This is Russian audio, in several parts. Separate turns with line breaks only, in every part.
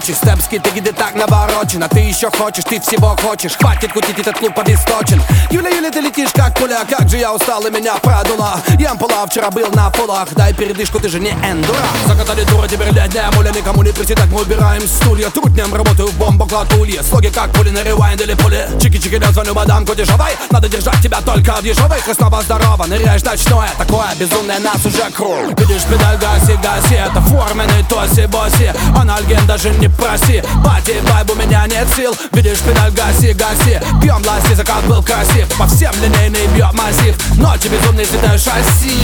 ночи. Степский, ты где так наворочен, а ты еще хочешь, ты всего хочешь. Хватит кутить, этот клуб обесточен. Юля, ты летишь как пуля, как же я устал и меня продула. Я ампула, вчера был на фулах, дай передышку, ты же не эндура. Закатали дура, теперь летняя муля, никому не прийти, так мы убираем стулья. Труднем работаю в бомбоклатулье, слоги как пули на ревайнд или пули. Чики-чики, я звоню мадам Кудешевой, надо держать тебя только в ежовых. И снова здорово, ныряешь ночное, такое безумное нас уже круг. Видишь педаль, гаси, это форменный тоси-боси. Анальген даже не проси, пати вайб, у меня нет сил. Видишь педаль, гаси, пьем ласти, закат был красив. По всем линейный бьет массив, ночи безумные цветы шасси.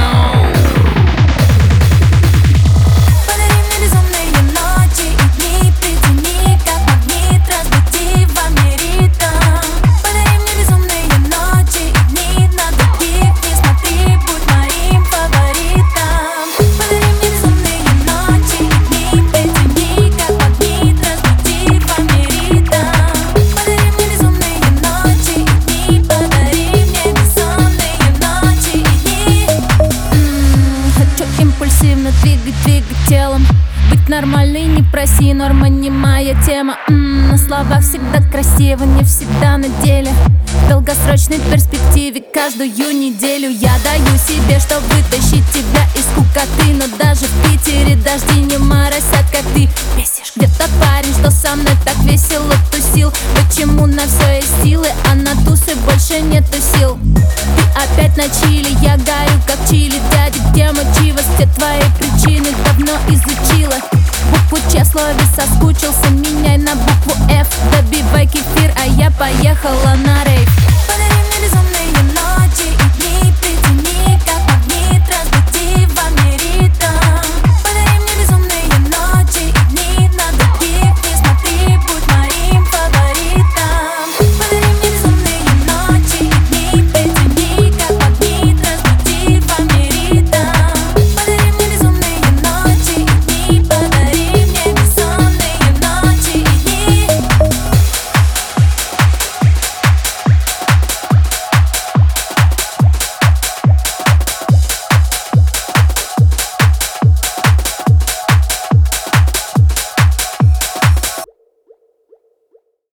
Двигать телом, быть нормальной не проси, норма не моя тема. На словах всегда красиво, не всегда на деле. В долгосрочной перспективе каждую неделю я даю себе, чтобы вытащить тебя из скукоты. Но даже в Питере дожди не моросят, как ты бесишь. Где-то парень, что со мной так весело тусил. Почему на все есть силы, а на тусы больше нету сил? Ты опять на чили, я горю как чили. Дядя, где мочивость, все твои причины давно изучила. Букву Ч в слове соскучился, меняй на букву Ф. Добивай кефир, а я поехала на